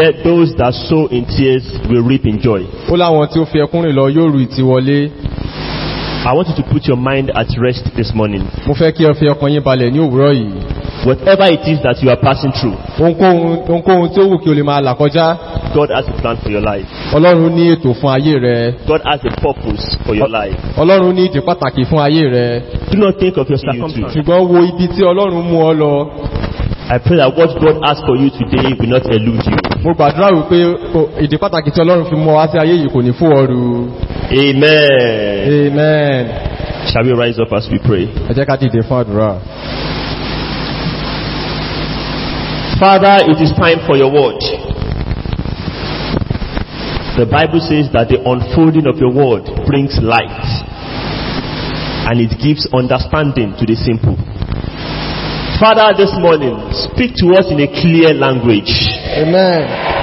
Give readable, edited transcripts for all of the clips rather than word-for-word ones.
said, those that sow in tears will reap in joy. Ó láwọn tí ó fi ẹkún rìn lọ yóò ru ìtì wọlé. I want you to put your mind at rest this morning. Mo fẹ́ kí ẹ fi ọkàn yín balẹ̀ ní òwúrọ̀ yìí. Whatever it is that you are passing through, Ohunkóhun tí ó wù kí o lè máa là kọjá. God has a plan for your life. Ọlọ́run ní ètò fún ayé rẹ. God has a purpose for your life. Ọlọ́run ní ìdí pàtàkì fún ayé rẹ. Do not think of your circumstances. Ṣùgbọ́n wo ibi tí Ọlọ́run mú ọ lọ. I pray that what God has for you today will not elude you. Mo gbàdúrà wípé ìdí pàtàkì tí Ọlọ́run fi mú wá sí ayé yìí kò ní fún ọ rú. Amen. Amen. Shall we rise up as we pray? Ẹ jẹ́ ká dìde fún àdúrà. Father, it is time for your word. The Bible says that the unfolding of your word brings light and it gives understanding to the simple. Father, this morning, speak to us in a clear language. Amen.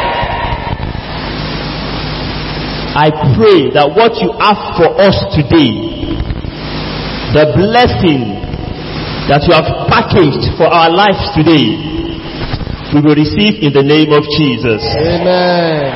I pray that what you have for us today, the blessing that you have packaged for our lives today, we will receive in the name of Jesus. Amen.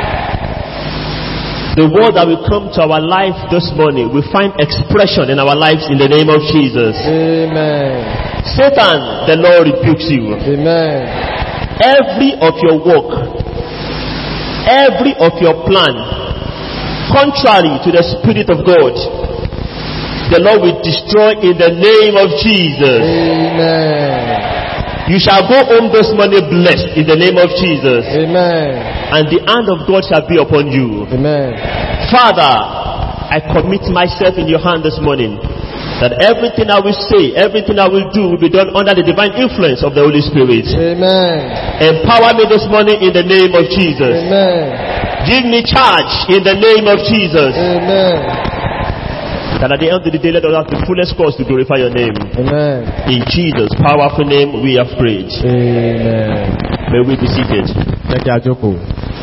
The word that will come to our life this morning will find expression in our lives in the name of Jesus. Amen. Satan, the Lord rebukes you. Amen. Every of your work, every of your plan, contrary to the Spirit of God, the Lord will destroy in the name of Jesus. Amen. You shall go home this morning blessed in the name of Jesus. Amen. And the hand of God shall be upon you. Amen. Father, I commit myself in your hand this morning, that everything I will say, everything I will do will be done under the divine influence of the Holy Spirit. Amen. Empower me this morning in the name of Jesus. Amen. Give me charge in the name of Jesus. Amen. That at the end of the day, let us have the fullest cause to glorify your name. Amen. In Jesus' powerful name, we have prayed. Amen. May we be seated. Jẹ́ kí a jókòó.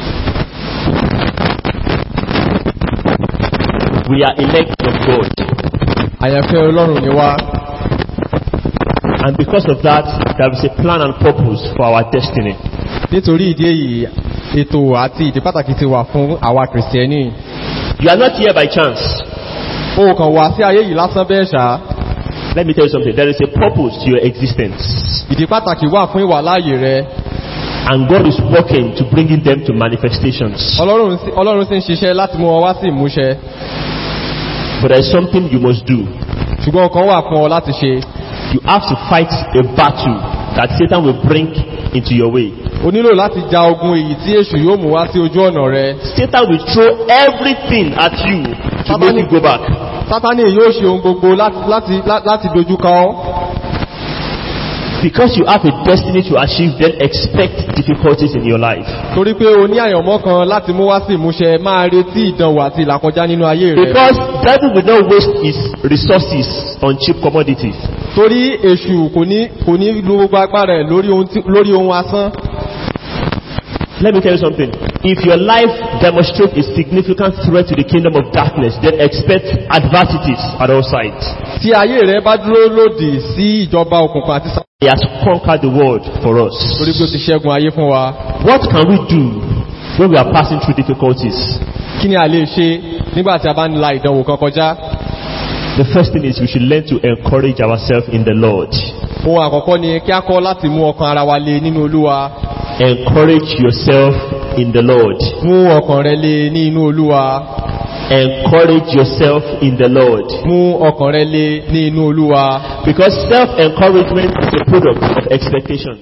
We are elect of God. Àyànfẹ́ Ọlọ́run ni wá. And because of that, there is a plan and purpose for our destiny. Nítorí ìdí èyí, ètò àti ìdí pàtàkì ti wà fún àwa Kìrìsìtẹ́nì. You are not here by chance. O kàn wá sí ayé yìí lásán bẹ́ẹ̀ ṣá. Let me tell you something. There is a purpose to your existence. Ìdí pàtàkì wà fún ìwàláàyè rẹ. And God is working to bringing them to manifestations. Ọlọ́run sì ń ṣiṣẹ́ láti mú ọ wá sí ìmúṣẹ. But there is something you must do. Ṣùgbọ́n ọ̀kan wà fún ọ láti ṣe. You have to fight a battle that Satan will bring into your way. O nílò láti ja ogun èyí tí èṣù yóò mú wá sí ojú ọ̀nà rẹ. Satan will throw everything at you to make you go back. Sátánì yóò ṣe ohun gbogbo láti dojú kọ ọ́. Because you have a destiny to achieve, then expect difficulties in your life. Torí pé o ní àyànmọ́ kan láti mú wá sí ìmúṣẹ, máa retí ìdánwò àti ìlàkọjá nínú ayé rẹ. Because devil will not waste his resources on cheap commodities. Torí èṣù kò ní lo gbogbo agbára ẹ̀ lórí ohun asán. Let me tell you something. If your life demonstrates a significant threat to the kingdom of darkness, then expect adversities at all sides. Tí ayé rẹ bá dúró lòdì sí ìjọba òkùnkùn àti sáà. He has conquered the world for us. Torí pé ó ti ṣẹ́gun ayé fún wa. What can we do when we are passing through difficulties? Kí ni a lè ṣe nígbà tí a bá ń la ìdánwò kan kọjá? The first thing is we should learn to encourage ourselves in the Lord. Ohun àkọ́kọ́ ni kí a kọ́ láti mú ọkàn ara wa le nínú Olúwa. Encourage yourself in the Lord. Mú ọkàn rẹ le ní inú Olúwa. Encourage yourself in the Lord. Mú ọkàn rẹ le ní inú Olúwa. Because self-encouragement is a product of expectation.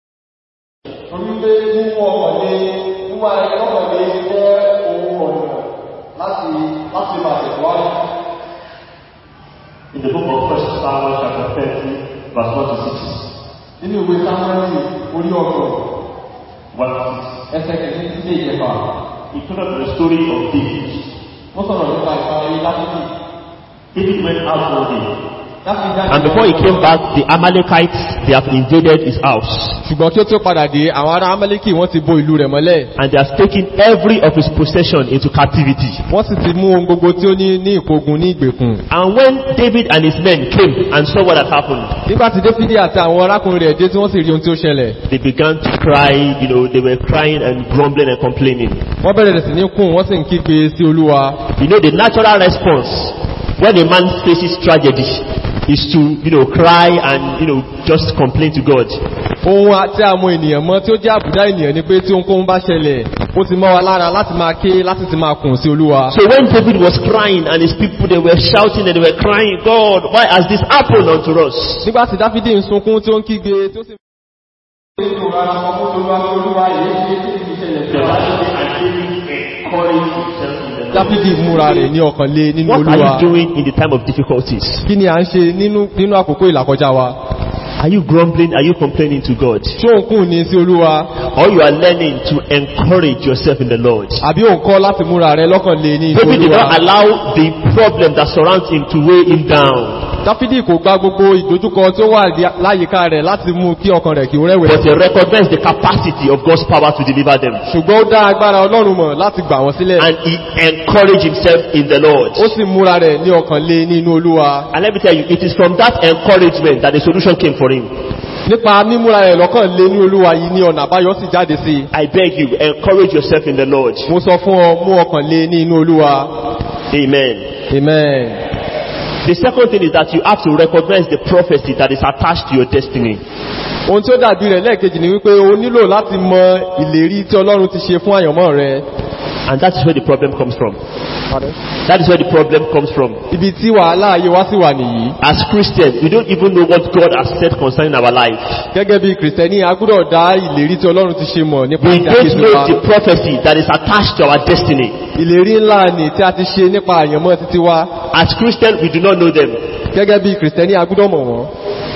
In the book of 1 Samuel chapter 30, verse 1 to 6. Nínú ìwé Sámúẹ́lì orí ọgbọ̀n. 1 to 6. Ẹsẹ̀ kẹ̀kẹ́ sí ilé ìjẹba. He told us the story of David. Wọ́n sọ̀rọ̀ nípa ìparí Dáfídì. David went out one day And before he came back, the Amalekites, they have invaded his house. ṣùgbọ́n kí ó tó padà dé àwọn ará Amaleki wọ́n ti bo ìlú rẹ̀ mọ́lẹ̀. And they have taken every of his possession into captivity. wọ́n sì ti mú ohun gbogbo tí ó ní ìkógun ní ìgbèkùn. And when David and his men came and saw what had happened, nígbà tí Dáfídì àti àwọn arákùnrin rẹ̀ dé tí wọ́n sì rí ohun tí ó ṣẹlẹ̀. they began to cry, they were crying and grumbling and complaining. wọ́n bẹ̀rẹ̀ sí ní kún wọ́n sì ń kígbe sí Olúwa. The natural response when a man faces tragedy is to, cry and, just complain to God. ohun àti àwọn ènìyàn mọ́ tí ó jẹ́ àbùdá ènìyàn ni pé tí ohunkóhun bá ṣẹlẹ̀ ó ti mọ́ wa lára láti máa ké láti ti máa kùn sí Olúwa. So when David was crying and his people, they were shouting and they were crying, God, why has this happened unto us? nígbà tí Dáfídì ń sunkún tí ó ń kígbe tí ó sì Dáfídì múra rẹ̀ ní ọkàn lé nínú What are Olúwa. you doing in the time of difficulties? Kí ni à ń ṣe nínú àkókò ìlàkọjá wa? Are you grumbling? Are you complaining to God? Ṣé òun kùn ní sí Olúwa? Or you are learning to encourage yourself in the Lord? Àbí òun kọ́ láti múra rẹ̀ lọ́kàn lé ní David did not Olúwa? allow the problem that surrounds him to weigh him down. Dáfídì kò gba gbogbo ìdojúkọ tó wà láyìíká rẹ̀ láti mú kí ọkàn rẹ̀ kí ó But rẹ̀wẹ̀sì. he recognized the capacity of God's power to deliver them. Ṣùgbọ́n ó dá agbára Ọlọ́run mọ̀ láti gbà wọ́n sílẹ̀. And he encouraged himself in the Lord. Ó sì múra rẹ̀ ní ọkàn lé nínú Olúwa. And let me tell you, it is from that encouragement that the solution came for him. Nípa mímúra rẹ̀ lọ́kàn lé ní Olúwa yìí ní ọ̀nà àbáyọ sì jáde sí. I beg you, encourage yourself in the Lord. Mo sọ fún ọ, mú ọkàn lé nínú Olúwa. Amen. Amen. The second thing is that you have to recognize the prophecy that is attached to your destiny. Ohun tí ó dàbí rẹ̀ lẹ́ẹ̀kejì ni wípé o nílò láti mọ ìlérí tí Ọlọ́run ti ṣe fún àyànmọ́ rẹ̀. And that is where the problem comes from. That is where the problem comes from. Ibi tí wàhálà ayé wa sì wà nìyí. As Christians, we don't even know what God has said concerning our life. Gẹ́gẹ́ bí Kìrìsìtẹ́nì, a gbọ́dọ̀ dá ìlérí tí Ọlọ́run ti ṣe mọ̀ nípa We ìdí don't àkíyèsí know wa. the prophecy that is attached to our destiny. Ìlérí ńlá ni tí a ti ṣe nípa àyànmọ́ títí wa. As Christians, we do not know them. Gẹ́gẹ́ bí Kìrìsìtẹ́nì, a gbọ́dọ̀ mọ̀ wọ́n.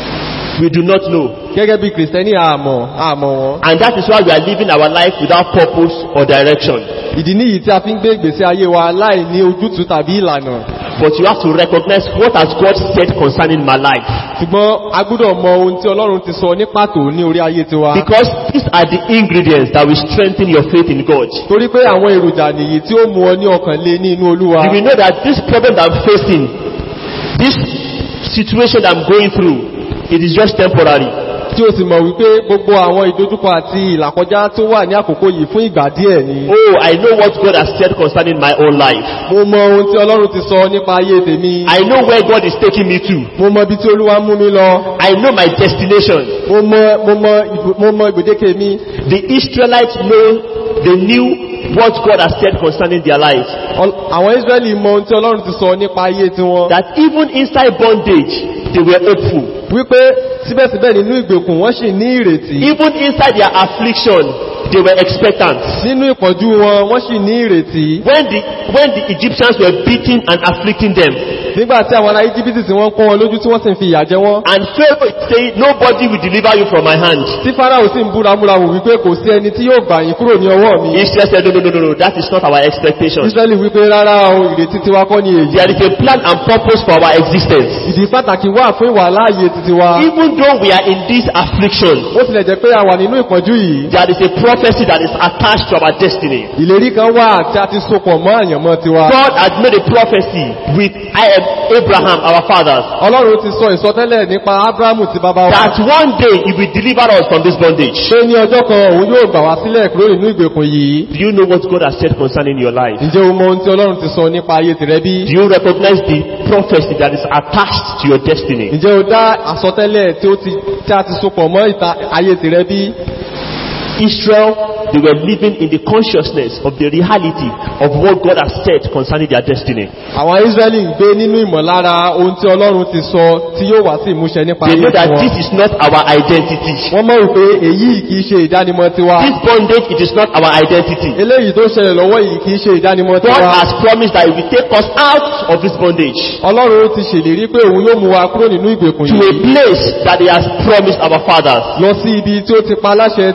We do not know. Gẹ́gẹ́ bí Kìrìsìtẹ́nì, a mọ̀ wọ́n. And that is why we are living our life without purpose or direction. Ìdí nìyí tí a fi ń gbé ìgbésí ayé wa láì ní ojútùú tàbí ìlànà. But you have to recognize what has God said concerning my life. Ṣùgbọ́n a gbọ́dọ̀ mọ ohun tí Ọlọ́run ti sọ ní pàtó ní orí ayé tiwa. Because these are the ingredients that will strengthen your faith in God. Torí pé àwọn èròjà nìyí tí ó mú ọ ní ọkàn lé ní inú Olúwa. You will know that this problem that I'm facing, this situation that I'm going through, it is just temporary. Tí o sì mọ̀ wípé gbogbo àwọn ìdojúkọ àti ìlàkọjá tó wà ní àkókò yìí fún ìgbà díẹ̀ ni. Oh, I know what God has said concerning my own life. Mo mọ ohun tí Ọlọ́run ti sọ nípa ayé tèmi. I know where God is taking me to. Mo mọ ibi tí Olúwa mú mi lọ. I know my destination. Mo mọ ìgbèdéke mi. The Israelites they knew what God has said concerning their lives. Àwọn Israẹli mọ ohun tí Ọlọ́run ti sọ nípa ayé tiwọn. That even inside bondage, they were hopeful. Wípé síbẹ̀síbẹ̀ nínú ìgbèkùn wọ́n sì ní ìrètí. Even inside their affliction, they were expectant. Nínú ìpọ́njú wọn, wọ́n sì ní ìrètí. When the Egyptians were beating and afflicting them, nígbà tí àwọn ará Íjíbítì tí wọ́n kọ́ wọn lójú tí wọ́n sì ń fi ìyà jẹ wọ́n. and Pharaoh is saying, nobody will deliver you from my hand. Tí Fáráò sì ń búramúramù wípé kò sí ẹni tí yóò gbà yín kúrò ní ọwọ́ mi. Israel said, no, that is not our expectation. Ísírẹ́lì wípé rárá o, ìrètí tiwa kọ́ ni èyí. There is a plan and purpose for our existence. Ìdí pàtàkì wà fún ìwà láàyè títí wa. Even though we are in this affliction, Ó tilẹ̀ jẹ́ pé a wà nínú ìpọ́njú yìí. there is a prophecy that is attached to our destiny. Ìlérí kan wà tí a ti sopọ̀ mọ́ àyànmọ́ tiwa. God had made a prophecy with Abraham, our fathers, Ọlọ́run ti sọ ìsọtẹ́lẹ̀ nípa Ábúráhámù ti bàbá wa. that one day he will deliver us from this bondage. Ṣé ní ọjọ́ kan òun yóò gbà wá sílẹ̀ kúrò nínú ìgbèkùn yìí? Do you know what God has said concerning your life? Ǹjẹ́ o mọ ohun tí Ọlọ́run ti sọ nípa ayé tìrẹ bí? Do you recognize the prophecy that is attached to your destiny? Ǹjẹ́ o dá àsọtẹ́lẹ̀ tí a ti sopọ̀ mọ́ ayé tìrẹ bí? Israel, they were living in the consciousness of the reality of what God has said concerning their destiny. Àwọn Ísírẹ́lì ń gbé nínú ìmọ̀lára ohun tí Ọlọ́run ti sọ tí yóò wá sí ìmúṣẹ nípa They ayé know that tiwọn. this is not our identity. Wọ́n mọ̀ wípé èyí kìí ṣe ìdánimọ̀ tiwa. This bondage, it is not our identity. Eléyìí tó ṣẹlẹ̀ lọ́wọ́ yìí kìí ṣe ìdánimọ̀ God tiwa. has promised that he will take us out of this bondage Ọlọ́run ti ṣèlérí pé òun yóò mú wa kúrò nínú ìgbèkùn to a yìí. place that he has promised our fathers. Lọ sí ibi tí ó ti pa láṣẹ tí ó ti ṣèlérí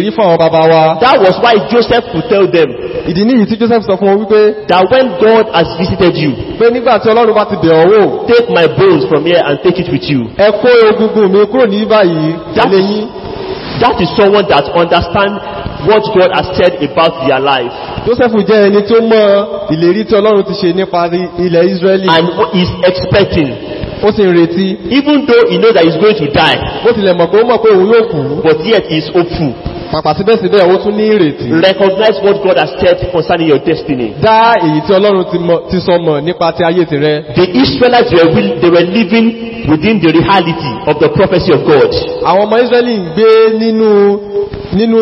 ìlérí fún àwọn bàbá wa. That was why Joseph would tell them Ìdí nìyí tí Joseph sọ fún wọn wípé that when God has visited you, pé nígbà tí Ọlọ́run bá ti bẹ̀ ọ́ wò, take my bones from here and take it with you. ẹ kó egungun mi kúrò ní báyìí tẹ̀lé yín. That is someone that understands what God has said about their life Joseph jẹ́ ẹni tí ó mọ ìlérí tí Ọlọ́run ti ṣe nípa ilẹ̀ Israeli. and is expecting, Ó sì ń retí. even though he knows that he's going to die, Ó tilẹ̀ mọ̀ pé ó mọ̀ pé òun yóò kú. but yet he is hopeful. Pàpà síbẹ̀síbẹ̀ ó tún ní ìrètí. Recognize what God has said concerning your destiny. Dá èyí tí Ọlọ́run ti sọ mọ̀ nípa ti ayé tirẹ̀. The Israelites they were living within the reality of the prophecy of God. Àwọn ọmọ Israeli ń gbé nínú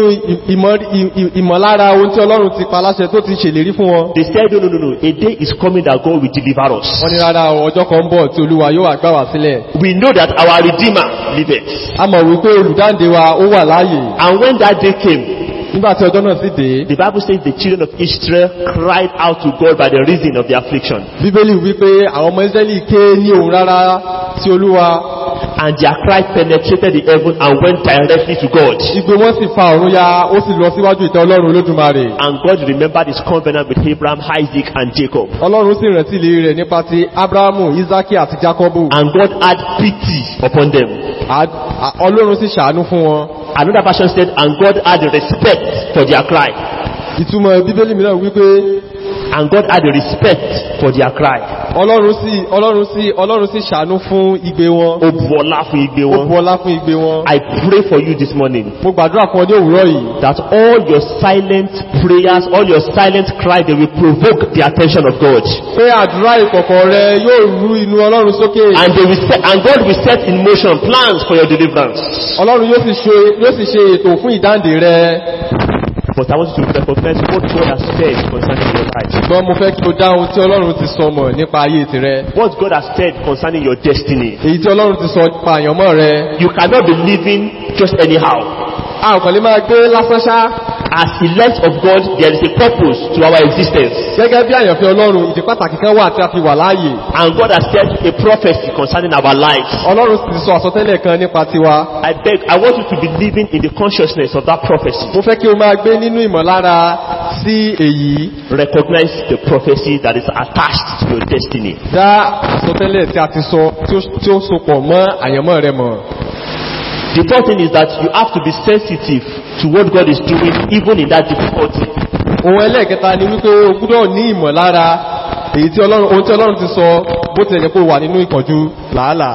ìmọ̀lára ohun tí Ọlọ́run ti pa láṣẹ tó ti ṣèlérí fún wọn. They said, no, a day is coming that God will deliver us. Wọ́n ní rárá ọjọ́ kan ń bọ̀ tí Olúwa yóò wá gbà wá sílẹ̀. We know that our Redeemer liveth. A mọ̀ wípé olùdáǹdè wa ó wà láàyè. And when that day came, Nígbà tí ọjọ́ náà sì dé, the Bible says the children of Israel cried out to God by the reason of their affliction. Bíbélì wípé àwọn ọmọ Israeli ké ní ohùn rárá sí Olúwa. And their cry penetrated the heaven and went directly to God. Igbe wọn sì fa ọ̀run ya, ó sì lọ síwájú ìtẹ́ Ọlọ́run Olódùmarè. And God remembered his covenant with Abraham, Isaac and Jacob. Ọlọ́run sì rántí ìlérí rẹ̀ nípa ti Ábúráhámù, Ísákì àti Jákọ́bù. And God had pity upon them. Ọlọ́run sì ṣàánú fún wọn. Another version said, and God had respect for their cry. Ìtumọ̀ Bíbélì mìíràn wípé And God had respect for their cry. Ọlọ́run sì ṣàánú fún igbe wọn. Ó bu ọlá fún igbe Ó wọn. bu ọlá fún igbe wọn. I pray for you this morning Mo gbàdúrà fún ọ ní òwúrọ̀ yìí. that all your silent prayers, all your silent cry, they will provoke the attention of God. Pé àdúrà ìkọ̀kọ̀ rẹ yóò rú inú Ọlọ́run sókè. And God will set in motion plans for your deliverance. Ọlọ́run yóò sì ṣe ètò fún ìdáǹdè rẹ. But I want you to recognize what God has said concerning your life. Ṣùgbọ́n mo fẹ́ kí o dáhùn tí Ọlọ́run ti sọ mọ̀ nípa ayé tirẹ̀. What God has said concerning your destiny. Èyí tí Ọlọ́run ti sọ nípa àyànmọ́ rẹ. You cannot be living just anyhow. A ò kàn lè máa gbé lásán ṣá. As elect of God, there is a purpose to our existence. Gẹ́gẹ́ bí àyànfẹ́ Ọlọ́run, ìdí pàtàkì kan wà tí a fi wà láàyè. And God has said a prophecy concerning our lives. Ọlọ́run sì ti sọ àsọtẹ́lẹ̀ kan nípa tiwa. I want you to be living in the consciousness of that prophecy. Mo fẹ́ kí o máa gbé nínú ìmọ̀lára sí èyí. Recognize the prophecy that is attached to your destiny. Dá àsọtẹ́lẹ̀ tí a ti sọ tí ó sopọ̀ mọ́ àyànmọ́ rẹ mọ̀. The third thing is that you have to be sensitive to what God is doing even in that difficulty. Ohun ẹlẹ́ẹ̀kẹta ni wípé o gbọ́dọ̀ ní ìmọ̀lára ohun tí Ọlọ́run ti sọ bó tilẹ̀ jẹ́ pé o wà nínú ìkánjú làálàá.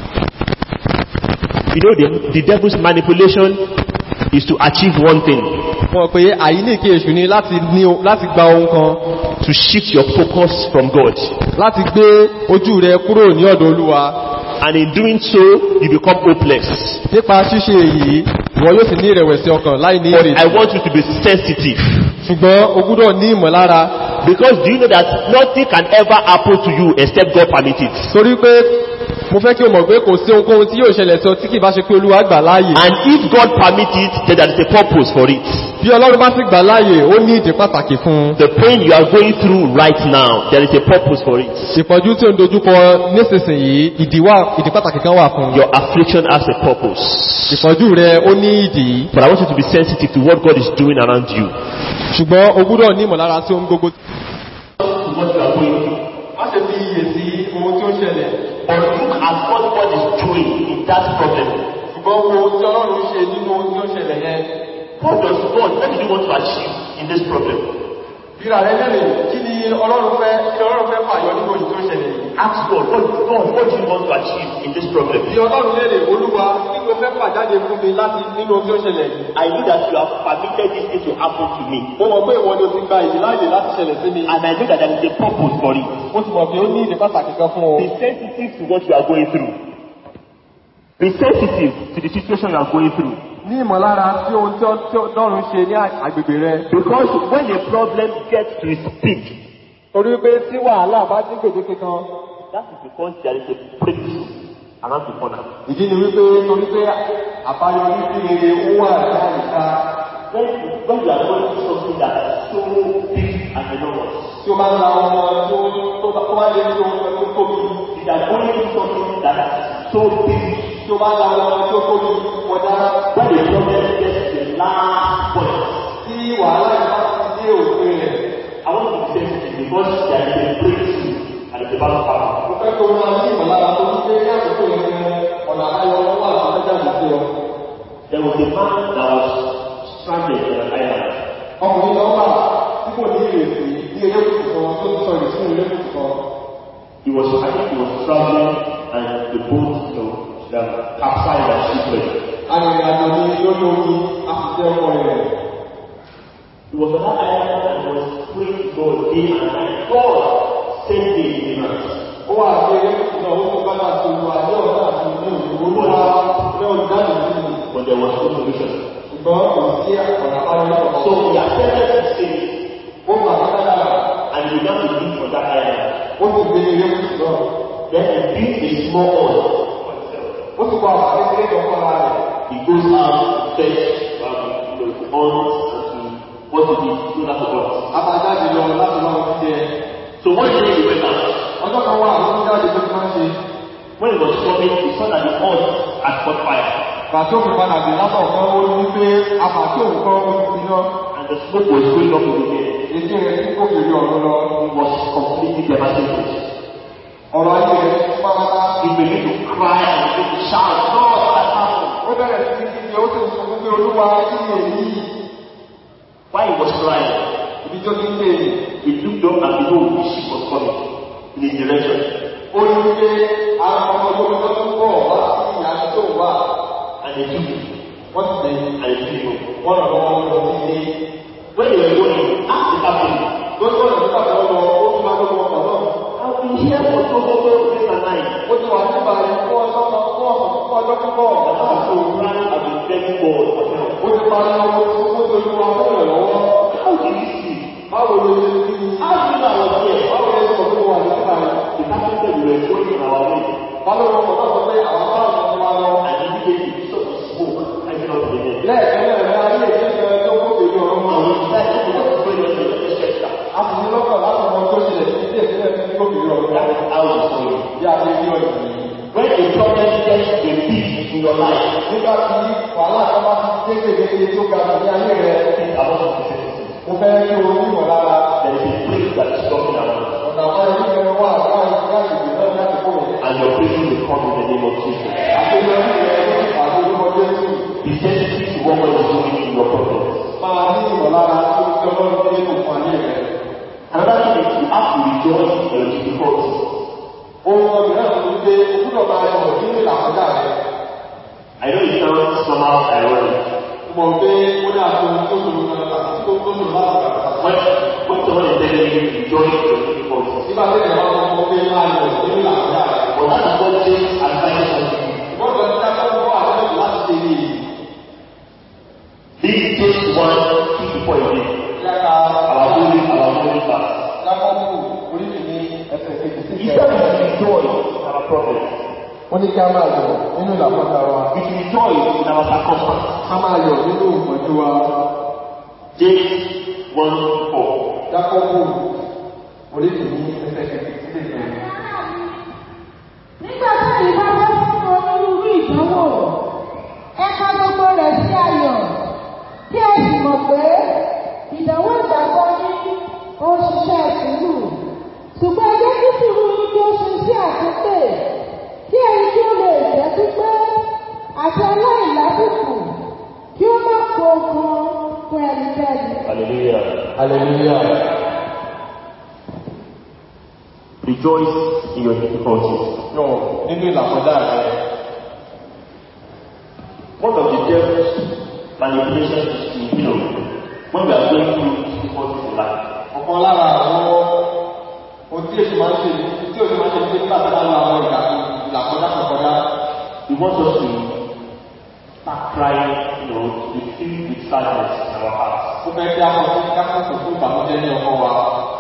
You know the devil's manipulation is to achieve one thing. Wọ́n pé àyíníkè èṣù ni láti gba ohun kan. To shift your focus from God. Láti gbé ojú rẹ kúrò ní ọ̀dọ̀ Olúwa. And in doing so, you become hopeless. Nípa ṣíṣe èyí, ìwọ yóò sì ní ìrẹ̀wẹ̀sì ọkàn láì ní ìrètí. But I want you to be sensitive. Ṣùgbọ́n o gbọ́dọ̀ ní ìmọ̀lára. Because do you know that nothing can ever happen to you except God permit it? Torí pé mo fẹ́ kí o mọ̀ pé kò sí ohunkóhun tí yóò ṣẹlẹ̀ sọ tí kì bá ṣe pé Olúwa gbà láàyè. And if God permit it, then there is a purpose for it. Bí Ọlọ́run bá sì gbà láàyè, ó ní ìdí pàtàkì fún. The pain you are going through right now, there is a purpose for it. Ìpọ́njú tí ó ń dojúkọ nísinsìnyí, ìdí pàtàkì kan wà fún. Your affliction has a purpose. Ìpọ́njú rẹ ó ní ìdí. But I want you to be sensitive to what God is doing around you. Ṣùgbọ́n o gbọ́dọ̀ ní ìmọ̀lára sí ohun gbogbo. What you are going through. Má ṣe fi iyè sí ohun tí ó ṣẹlẹ̀. But look at what God is doing in that problem. Ṣùgbọ́n ohun tí Ọlọ́run ṣe nínú ohun tí ó ṣẹlẹ̀ yẹn. What do you want to achieve in this problem? Bíra rẹ lẹ́rẹ̀, kí ni Ọlọ́run fẹ́ fàyọ nínú ohun tí ó ṣẹlẹ̀ yìí? Ask God, what do you want to achieve in this problem? Bí Ọlọ́run lẹ́rẹ̀, Olúwa, kí ló fẹ́ fà jáde fún mi láti nínú ohun tí ó ṣẹlẹ̀ yìí? I know that you have permitted this thing to happen to me. Mo mọ̀ pé ìwọ ni o ti gba èyí láàyè láti ṣẹlẹ̀ sí mi. And I know that there is a purpose for it. Mo ti mọ̀ pé ó ní ìdí pàtàkì kan fún ọ. Be sensitive to what you are going through. Be sensitive to the situation you are going through. Ní ìmọ̀lára tí ohun tí Ọlọ́run ṣe ní agbègbè rẹ. Because when a problem gets to its peak, Torí pé tí wàhálà bá dín gbèdéke kan. that is because there is a breakthrough around the corner. Ìdí ni wípé torí pé àbáyọrí sí rere ó wà ní àyíká. When you are going through something that is so big and enormous, Tí o máa ń la ọmọ tó bá lè tó ohun tó tóbi. it has only been something that is so big. Tí o máa ń la ọmọ tó tóbi kọjá. When the problem gets to a last point. Tí wàhálà ìbá ti dé òpin rẹ̀. I want to say something because there is a breakthrough and it's about to happen. Mo fẹ́ kó máa ní ìmọ̀lára tó ń gbé ní àkókò yẹn ọ̀nà àbáyọ wà lọ́jà ìdíje ọ. There was a man that was stranded in an island. Ọkùnrin náà wà tí kò ní ìrètí ní elékùtù kan tó ti sọ ìrètí ní elékùtù kan. I think he was traveling and the boat, capsized and shipwrecked. Arìnrìnàjò ni lórí omi àfìjẹ́ ọkọ rẹ̀. He was on that island and was praying to God day and night. God sent me in the night. Ó wà sí elékùtù náà ó kọ́ bá láti olúwa ní ọ̀dọ́ àti ní olúwa ní olùdájọ́ nínú. But there was no solution. Ṣùgbọ́n kò sí ọ̀nà àbáyọ náà. So he accepted to stay. Ó gbà kátàkárà. And he began to live on that island. Ó sì gbé ní elékùtù náà. Then he built a small hut for himself. Ó sì kọ́ àwọn akékeré kan fún ara rẹ̀. He goes out to fetch hunts and what he did, do that to God. Àbájáde lọ láti máa ń jẹ. So one day he went out. Ọjọ́ kan wà àwọn jáde tó ti máa ń ṣe. When he was coming, he saw that the hut had caught fire. Bàtí òkè padà dé látọ̀ kan ó ní pé àbàtí òun kan ó ti fi náà. And the smoke was going up in the air. Èdè rẹ̀ tí kò fèrè ọ̀run lọ. He was completely devastated. Ọ̀rọ̀ ayé rẹ̀ ti pápátá. He began to cry and begin to shout, God, what happened? Ó bẹ̀rẹ̀ sí ní kíkẹ́ ó sì sọ fún pé olúwa kí ni èyí. While he was crying, Ibi tó ti ń lè. he looked up and behold, the ship was coming in his direction. Ó ní pé àwọn ọmọ ogun tó ń bọ̀ wá sí ìyàtọ̀ tó wà. And they took him. Wọ́n ti dẹ̀ And they took him. wọ́n rọ̀ wọ́n lọ sí ilé. When they were going, ask the captain, Lọ́jọ́ ọ̀nà nígbà tó lọ, ó tún máa lọ́wọ́ ọkọ̀ náà. I've been here for so days and nights. Ó ti wà nípa rẹ̀ fún ọjọ́ kan fún ọjọ́ púpọ̀. And I'm so glad I've been begging God for help. Ó ti parí ọmọ tó tó lu wa fún ìrànlọ́wọ́. How did you see? Báwo ló ṣe sí ni? How did you know I was here? Báwo ló ṣe sọ pé wà ní nípa rẹ̀? The captain said we were going on our way. Báwo ló ọkọ̀ náà sọ pé àwọn bá àwọn ọmọ wa lọ? And immediately he saw the smoke rising up in the air. Lẹ́ẹ̀kan náà ní ayé ìṣẹ́jọ tó kó pèlú ọ̀rọ̀ mọ́. And he said, "Oh, what is going on in the church?" A sì ní lọ́kàn láti mọ tó ṣẹlẹ̀ sí ilé ìṣẹ́lẹ̀ tí kó pèlú ọ̀rọ̀ That mọ́. is how it's going. Bí a ṣe rí ọ̀rọ̀ yìí. When a problem gets a peace in your life, Nígbà tí wàhálà kan bá ti dé gbèdéke tó ga jù ní ayé rẹ̀, think about the mo fẹ́ kí o ní ìmọ̀lára. There is a place that is talking about. Ọ̀nà àwọn ẹni kẹrin wà láì láì ìgbésẹ̀ láti kó rẹ̀. And your breakthrough will come in the name of Jesus. Àṣeyọrí rẹ̀ ní ìpàdé orúkọ Jésù. Be sensitive to what God is doing in your problem. Máa ní ìmọ̀lára tó ń jọ lọ́rùn tó nínú fún ayé rẹ̀. Another thing is you have to rejoice in your difficulty. Ohun ọ̀gbìn náà ló gbé ojúlọ̀ máa ń sọ̀rọ̀ nínú ìlàkọjá rẹ̀. I know it sounds somehow ironic. Mo mọ̀ pé ó ní àtò tó ṣòro náà àti tó ṣòro láti àgbàgbà. When someone is telling you rejoice in your difficulty. Nígbà tí ẹ̀rọ máa ń sọ pé máa yọ̀ nínú ìlàkọjá rẹ̀. But that is what James advises us to do. Wọ́n sọ ní akẹ́kọ̀ọ́ àtẹ́lẹ̀ láti ṣe ní èyí. This James 1, 2 4 again. Yàtà Our holy verse. Jákọ́bù oríṣìí ẹsẹ̀ kejì sí He said we should rejoice in our problem. Wọ́n ní kí a máa yọ̀ nínú ìlàkọjá wa. We should rejoice in our circumstance. Ká máa yọ̀ nínú ìpọ̀jú wa. James 1, 4. Jákọ́bù oríṣìí ẹsẹ̀ kejì sí ẹsẹ̀. Nígbà tí ìbá bá fún onírúurú ìdánwò, ẹ ka gbogbo rẹ̀ sí ayọ̀, kí ẹ sì mọ̀ pé ìdánwò ìgbàgbọ́ ní ó ṣiṣẹ́ sùúrù. Ṣùgbọ́n ẹjẹ́ kí sùúrù yín kí ó ṣe sí àtúntè, kí ẹ̀yin tí ó lè jẹ́ pípé àti aláìlábùkù kí ó má kó ogun fún ẹnikẹ́ni. Hallelujah. Hallelujah. Rejoice in your difficulties. Yọ̀ nínú ìlàkọjá rẹ̀. One of the devil's manipulations is to, when we are going through difficulties in life, Ọ̀kan lára àwọn ohun tí èsì máa ń ṣe tí òsì máa ń ṣe nígbà tí wọ́n lọ àwọn ìlàkọjá kọ̀kọ̀dá. he wants us to start crying, to be filled with sadness in our hearts. Ó fẹ́ kí a kọ́ sí kákàtọ̀ fún ìbànújẹ́ ní ọkọ wa.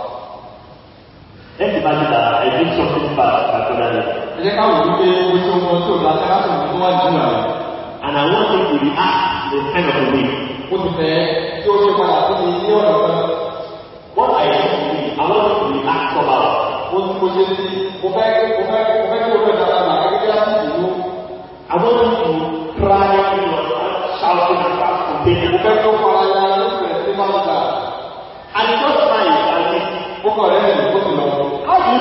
Let's imagine that I did something bad my brother. Ẹ jẹ́ ká wò wípé ó ṣe ohun tí ò láti láti ohun tó wà jùlọ rẹ̀. And I want him to react in the kind of a way. Ó ti fẹ́ kí ó ṣe padà sí ní ní ọ̀nà kan. What I want to do, I want him to react somehow. Ó ti kó ṣe sí, mo fẹ́ kí ó fẹ́ dára mà gẹ́gẹ́ bí àti ìlú. I want him to cry, shout and start complaining. Mo fẹ́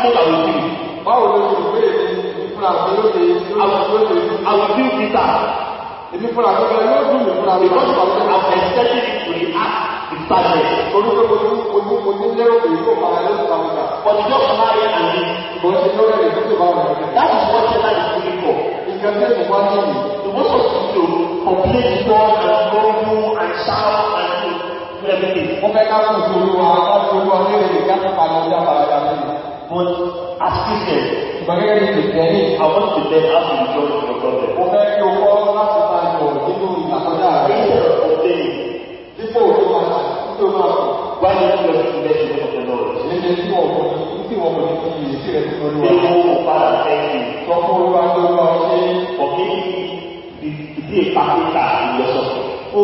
think I will do? Báwo ló ṣe pé èmi fúnra mi ló ṣe I will feel bitter. èmi fúnra mi gan yóò dùn mí fúnra mi Because lọ́sọ̀rọ̀ I'm expecting it to react with sadness. torí pé mo ní lérò pé yóò fara lóṣù àwùjá. But you just marry and leave. Ìbọn ṣe lórí ẹ̀rẹ̀ tó ti bá wọn rẹ̀. That is what Satan is looking for. Nǹkan tí èmi wá nìyí. He wants us to complain to God and grumble and shout and do everything. Wọ́n fẹ́ ká fún ìṣòro láti olúwa léèrè ìjà pípa ní ọjà àbáradà lẹ́yìn. But as Christians, Ìgbàgẹ́gẹ́ ní ìgbẹ́ni. I want to learn how to rejoice in your problem. Mo fẹ́ kí o kọ́ láti máa yọ̀ nínú ìlàkọjá rẹ̀. Instead of complaining, Dípò tó máa kù. why don't you just bless the name of the Lord? Ṣé tí wọ́n kò ní fi ìyèsí rẹ̀ fún olúwa. Say, oh, Father, thank you Sọ fún olúwa tó lọ ṣe for making me to be a partaker in your suffering. fún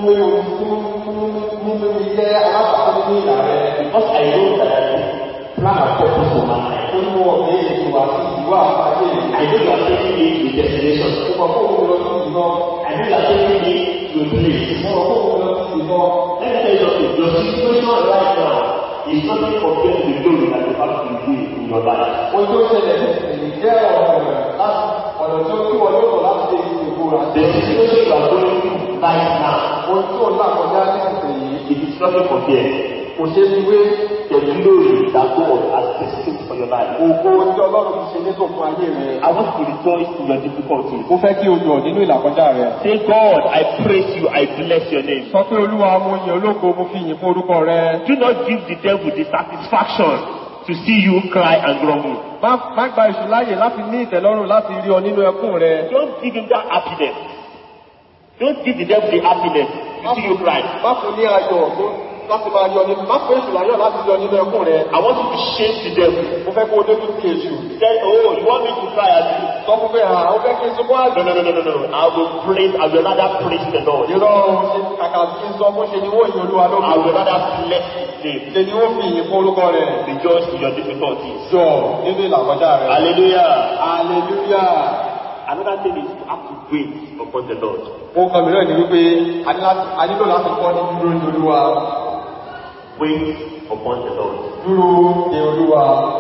mi jẹ́ alábàápọ̀ nínú ìlà rẹ̀. Because I know that I plan a purpose for my life. Ó ní wọ́n ní ètò àti ìwà àpáyé. I know you are taking me to a destination. Mo mọ̀ fún òun lọ sí ìbọn. I know you are taking me to a place. Mo mọ̀ fún òun lọ sí ìbọn. Let me tell you something. Your situation right now is nothing compared to the glory that you have to do in your life. Ohun tó ṣẹlẹ̀ èyí jẹ́ ọ̀nà tí ó kí wọ́n yóò láti ṣe ìṣègùn rà. The situation you are going through right now, Ohun tí ó lákọjá nísinsìnyí. it is nothing compared. Kò ṣe é fi wé The glory that God has destined for your life. ògo tí Ọlọ́run ti ṣe létò fún ayé rẹ̀. I want to rejoice in your difficulty. Mo fẹ́ kí o yọ̀ nínú ìlàkọjá rẹ̀. Say, God, I praise you, I bless your name. Sọ pé Olúwa mo yìn ológo mo fi yìn fún orúkọ rẹ̀. Do not give the devil the satisfaction to see you cry and grumble. Má gba èṣù láàyè láti ní ìtẹ́lọ́rùn láti rí ọ nínú ẹkún rẹ̀. Don't give him that happiness. Don't give the devil the happiness to see you cry. Má fún ní ayọ̀ láti máa yọ nínú. Má fún èṣù láyọ̀ láti yọ nínú ẹkún rẹ̀. I want you to shame the devil. Mo fẹ́ kó o dójú sí èṣù. Say, oh, you want me to cry at you? Sọ fún pé ó fẹ́ kí n sunkún àjò. No. I will rather praise the Lord. Irọ́ ṣe kàkà kí n sọ fún ṣe ni wọ́n yìn Olúwa lógo. I will rather bless his name. Ṣe ni wọ́n fi yìn fún orúkọ rẹ̀. Rejoice in your difficulties. Yọ̀ nínú ìlàkọjá rẹ̀. Hallelujah. Hallelujah. Another thing is you have to wait upon the Lord. Ohun kan mìíràn ni wípé a nílò láti kọ́ ní dúró ní Olúwa. Wait upon the Lord. Dúró ní Olúwa.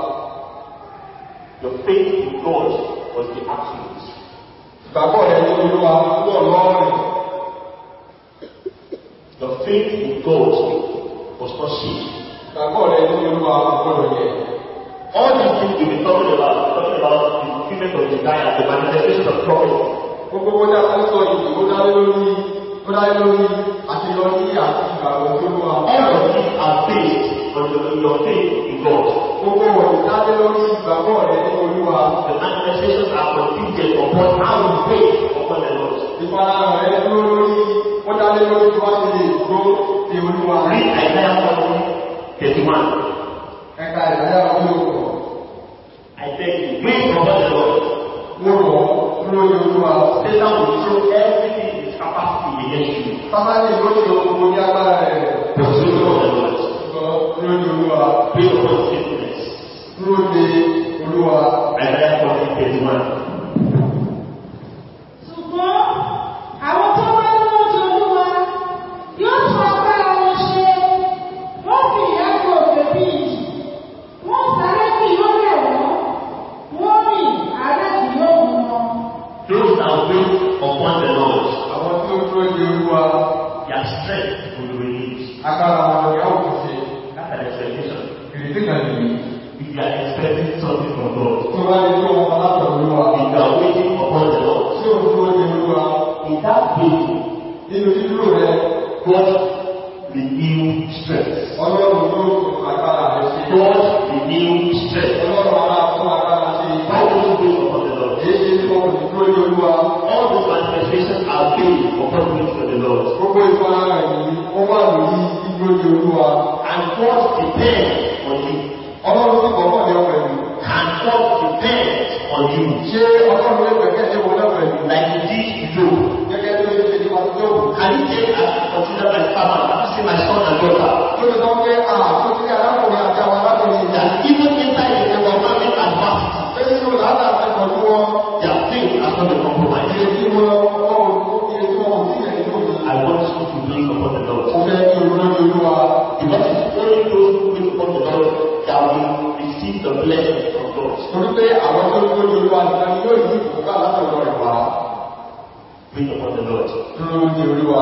Your faith in God must be absolute. Ìgbàgbọ́ rẹ̀ ní Olúwa púpọ̀ lọ́rùn. Your faith in God must not shake. Ìgbàgbọ́ rẹ̀ ní Olúwa púpọ̀ yẹ. All these things you've been talking about the fulfillment of desire, the manifestation of promise. Gbogbo wọn dá sí sọ yìí, ó dá lórí àṣeyọrí àti ìgbàgbọ́ tí Olúwa. All of these are based on your faith in God. Gbogbo wọn dá lórí ìgbàgbọ́ rẹ̀ ní Olúwa. The manifestations are contingent upon how you faith upon the Lord. Ìfarahàn rẹ̀ dúró lórí, ó dá lórí tí wọ́n ti lè dúró ní Olúwa. Read Isaiah 31. Ẹ̀ka ìdáyà olóòkọ̀. I tell you, wait upon the Lord. Wọ́n rọ̀ dúró ní Olúwa. Satan will throw everything in his capacity against you. Sábàlì ló ṣe gbogbo ní agbára rẹ̀. Pursue upon the Lord. Dúró ní Olúwa. Wait upon faithfulness. Dúró ní Olúwa. Isaiah 31. Ṣùgbọ́n àwọn tó bá dúró ti Olúwa yóò tún agbára wọn ṣe. Wọ́n fi ìyàgò òkè bí ìjì. Wọ́n sáré kí yóò rẹ̀ wọ́n. Wọ́n rìn àárẹ̀ kì yóò mú wọn. Those that wait upon the Lord, Àwọn tí ó dúró ní Olúwa. their strength will be released. Agbára wọn ni a ò fi ṣe. That's an expectation. Ìrètí kan nìyí. If you are expecting something from God, Tó bá lè tó wọn aláàbọ̀ Olúwa. if you are waiting upon the Lord, Tí ó dúró ní Olúwa. in that waiting, Nínú dídúró rẹ̀, God renew strength. Ọlọ́run ló fún agbára rẹ̀ ṣe. God renew strength. Ọlọ́run ará fún agbára ṣe. Why don't you wait upon the Lord? Èyí ṣe tí wọ́n kò dúró ní Olúwa. All these manifestations are based upon waiting for the Lord. Gbogbo ìfarahàn yìí, ó wà lórí dídúró ní Olúwa. And God depends on you. Ọlọ́run sì kọ̀ọ̀kan ní ọ̀pẹ̀ yìí. And God depends on you. Ṣé Ọlọ́run lè pẹ̀kẹ́ ṣe wọlé ọ̀pẹ̀ yìí? Like he did to Job. Gẹ́gẹ́ bí ó ṣe ṣe nípa tí ó wù. Can you say, I consider my father, I have seen my son and daughter? Tó ti sọ pé tó ti rí arákùnrin àti àwọn arákùnrin ìjà. That even inside the environment adversity, Pé nínú làálàá àti pẹ̀lú wọn, their faith has not been compromised. ìrètí wọn ò sí ẹ̀yìn lómi. I want you to believe upon the Lord. Ó fẹ́ kí olúwa ní Olúwa. Because it's only those who believe upon the Lord that will receive the blessing from God. dúró ní olúwa nìkan ni yóò ní ìgbà láti ọ̀dọ̀ rẹ̀ wá. Wait upon the Lord. Dúró ní olúwa.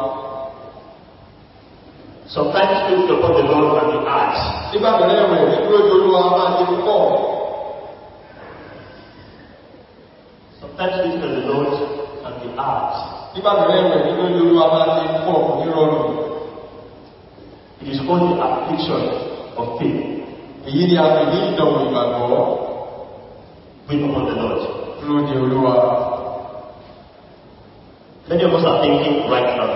Sometimes waiting upon the Lord can be hard. Nígbà mìíràn ẹ̀wẹ̀ dúró ní olúwa máa ní púpọ̀. Sometimes waiting on the Lord can be hard. Nígbà mìíràn ẹ̀wẹ̀ dúró ní olúwa máa ní púpọ̀ ní rọrùn. It is only affliction of faith. Èyí ni a pè ní ìdánwò ìgbàgbọ́. Wait upon the Lord. Dúró ní olúwa. Many of us are thinking right now.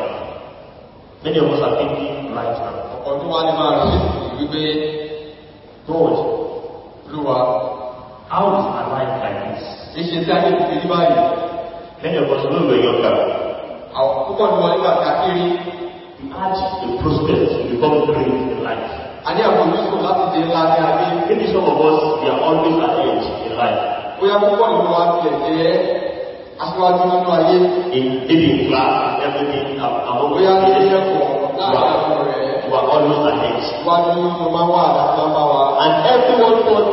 Many of us are thinking right now. Ọ̀tún wa ni máa rí wípé God, olúwa. how is my life like this? Ìṣe tí a ní ìpínlẹ̀ báyìí. Many of us know we're younger. Àwọn púpọ̀ ní wọn nígbà káàkiri. We had the prospect to become great in life. A ní àwọn olùsọ láti di ńlá ní ayé. Maybe some of us, we are always ahead in life. Bóyá púpọ̀ nínú wa tilẹ̀ jẹ́ aṣíwájú nínú ayé. In living class, in everything, Bóyá ní ilé ẹ̀kọ́ láàárín àwọn rẹ̀. you are always ahead. Wájú ló máa wà láti bá wa. And everyone thought,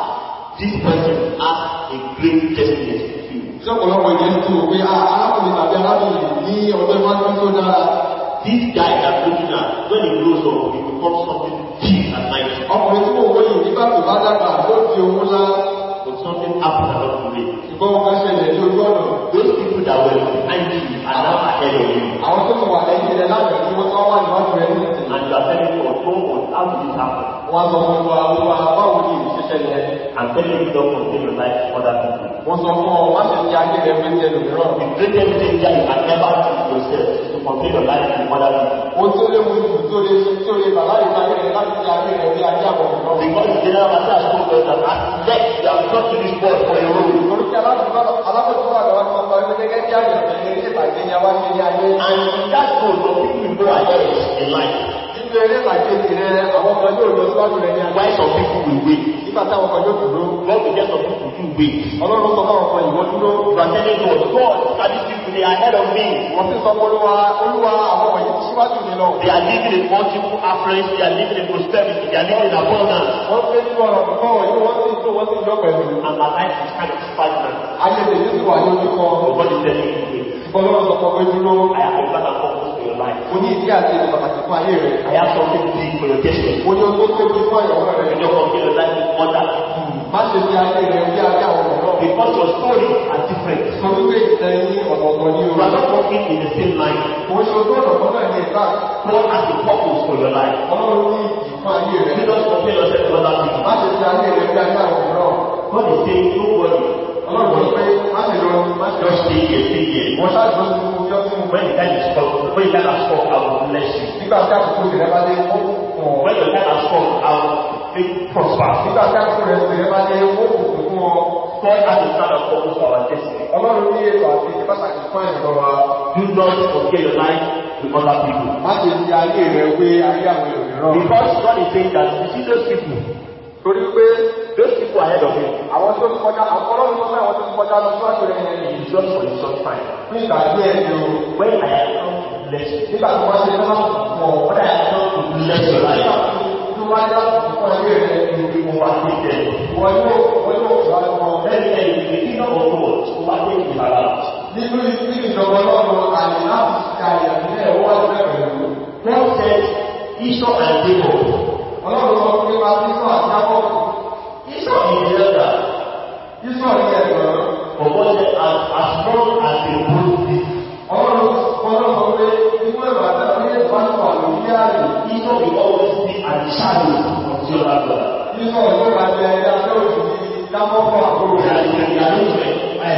this person has a great destiny to fulfill. Tí ọ̀pọ̀lọpọ̀ ìdí tó pé arákùnrin tàbí arábìnrin ní ọjọ́ iwájú tó dára. This guy that looking at, when he grows up, he becomes something big and mighty. Ọkùnrin tí mo wòye nígbà tó bá dàgbà ló di owó ńlá. But something happened along the way. Ṣùgbọ́n wọn kan ṣẹlẹ̀ ní ojú ọ̀nà. Those people that were behind you are now ahead of you. Àwọn tó ti wà lẹ́yìn rẹ̀ láti ẹ̀kú wọ́n tó wà níwájú rẹ̀ ní ìsìn. And you are telling God, God, how did this happen? Wọ́n sọ fún wa wíwá báwo ni ìṣiṣẹ́ yẹn. I'm telling you, don't continue your life for other people. Wọ́n sọ fún ọ, má ṣe ti ayé rẹ̀ pé tẹ̀lé mìíràn. The greatest danger you can ever do to yourself is to continue your life with other people. Ó tó lé mu jù tó lé bàbá rẹ̀ sáyé rẹ̀ láti ti ayé rẹ̀ bí ayé àwọn mìíràn. Because the general master has told us that as yet you have come to this world for your own. Torí pé alábòjú wà lọ́wọ́ ni wọ́n sọ pé gẹ́gẹ́ bí àyè ẹ̀yẹ ilé ìbàjẹ́ ni a wá ṣe ní ayé. And in that goal, some people go ahead in life. Nínú eré ìbàjẹ́ tirẹ̀ àwọn kan yóò lọ síwájú rẹ̀ ní ayé. Why some people will wait? Nígbà táwọn kan yóò dúró. God will get some people to wait. Ọlọ́run sọ fáwọn kan ìwọ dúró. You are telling God, God, look at these people, they are ahead of me. Wọ́n sì sọ fún olúwa àwọn wọ̀nyí tí síwájú mi lọ. They are living in multiple affluence, they are living in prosperity, they are living in abundance. Wọ́n fẹ́ nínú ọ̀rọ̀ kíkọ́ wọ̀nyí wọ́n sì yọ pẹ̀lú. And my life is kind of stagnant. Ayé tèmi sì wà ní ojú kan. God is telling me, wait. Ọlọ́run sọ fún dúró. I have a plan and purpose for your life. O ní ìdí àti èdè pàtàkì fún ayé rẹ̀. I have something big for your destiny. O ní o tó tóbi fún àyẹ̀wò rẹ̀. And you're continuing your life with other people. Má ṣe fi ayé rẹ̀ bí ayé àwọn ọ̀rọ̀. Because your stories are different. Sọ wípé ìtẹ̀yìn ọ̀tọ̀ọ̀tọ̀ ní You o. are not walking in the same line. Kò ń ṣe ojú ọ̀nà kan náà ní ìta. God has a purpose for your life. Ọlọ́run ní ìfún ayé rẹ̀. You don't compare yourself to other people. Má ṣe fi ayé rẹ̀ bí ayé àwọn ọ̀rọ̀. God is saying, don't worry. Ọlọ́run ní pé má ṣe lọ má ṣe lọ. Just stay here, stay here. Wọ́n ṣáàjọ́ sí fún ọjọ́ tí mo When the time is come, when the time has come, I will bless you. nígbà tí àkókò rẹ̀ bá dé ó kù fún ọ. When your time has come, I will make you prosper. Nígbà tí àkókò rẹ̀ bá dé ó kù fún ọ. God has a plan and purpose for our destiny. Ọlọ́run ní ètò àti ìdí pàtàkì fún ẹ̀rọ wa. Do not compare your life with other people. Má ṣe fi ayé rẹ̀ wé ayé àwọn ènìyàn. Because God is saying that you see those people, Torí pé those people ahead of you, àwọn tó ti kọjá, àwọn ọlọ́run tó fẹ́ àwọn tó ti kọjá lọ síwájú rẹ̀ yẹn it is just for a short time. fún ìgbà díẹ̀ ni o. When I have come to bless you, Nígbà tí wọ́n ṣe náà fún ọ. when I have come to bless your life, Tó wá yá fún ayé rẹ̀ you will overtake them. wọ́n yóò wá lọ. Let me tell you, the kingdom of God overtake the balance. Nínú ìjọba ọlọ́run àyè láti ṣe àyè nílẹ̀ ó wá lọ pẹ̀lú. God said, Esau and Jacob. Ọlọ́run sọ pé máa bí sọ àti àkọ́kọ́. Esau is the elder. Ísọ̀ ní ẹ̀gbọ́n. But God said, as long as they both live, Ọlọ́run sọ pé inú ẹ̀rọ àtàkùn yẹn bá wà lórí ààrẹ. Esau will always be at the shadow of the other brother. Ísọ̀ yóò máa jẹ ẹgbẹ́ òṣù ní dámọ́kọ́ àbúrò They rẹ̀. are the arrangement.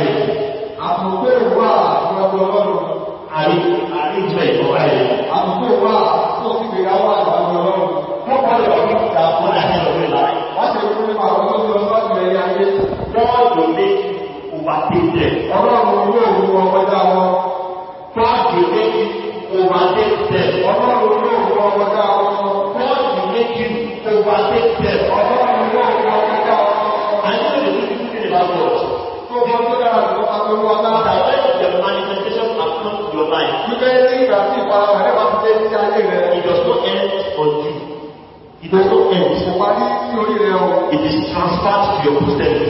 Àtúnpé wà fún ọgbọ ọlọ́run. Arrangement of iron. Àtúnpé wà fún ìgbéyàwó àgbàgbọ́ ọlọ́run. What kind of people that go ahead of your life? Wọ́n ṣe fún nípa àwọn tó lọ sọ́ọ̀tì rẹ̀ ayé. God will make you overtake them. Ọlọ́run yóò rú wọn kọjá wọn. God will make you overtake them. Ọlọ́run yóò rú wọn kọjá wọn. God will make you overtake them. Ọlọ́run yóò rú wọn kọjá wọn. I know the beautiful thing about God. Tó bọ́ tó dára tó bá tó wọ́n náà. That when the manifestation has come to your life, Wípé ní ìgbà tí ìfarahàn rẹ̀ bá ti dé sí ayé rẹ̀. it does not end on you. It does not end. Kò parí sí orí rẹ̀ o. It is transferred to your posterity. A